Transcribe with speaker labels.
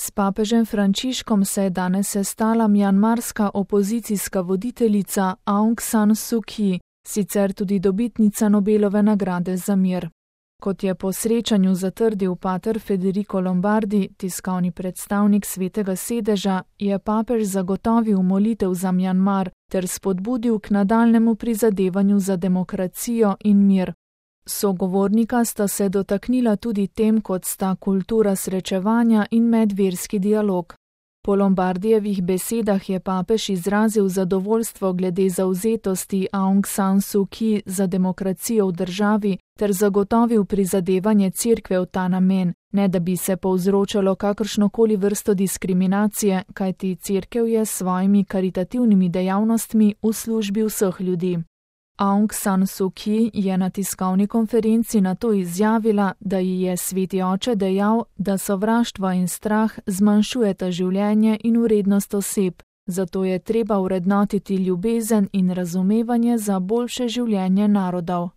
Speaker 1: S papežem Frančiškom se je danes sestala mjanmarska opozicijska voditeljica Aung San Suu Kyi, sicer tudi dobitnica Nobelove nagrade za mir. Kot je po srečanju zatrdil pater Federico Lombardi, tiskovni predstavnik Svetega sedeža, je papež zagotovil molitev za Mjanmar ter spodbudil k nadaljnjemu prizadevanju za demokracijo in mir. Sogovornika sta se dotaknila tudi tem, kot sta kultura srečevanja in medverski dialog. Po Lombardijevih besedah je papež izrazil zadovoljstvo glede zavzetosti Aung San Suu Kyi za demokracijo v državi ter zagotovil prizadevanje cerkve v ta namen, ne da bi se povzročalo kakršnokoli vrsto diskriminacije, kajti cerkev je s svojimi karitativnimi dejavnostmi v službi vseh ljudi. Aung San Suu Kyi je na tiskovni konferenci nato izjavila, da ji je Sveti oče dejal, da sovraštvo in strah zmanjšujeta življenje in vrednost oseb, zato je treba vrednotiti ljubezen in razumevanje za boljše življenje narodov.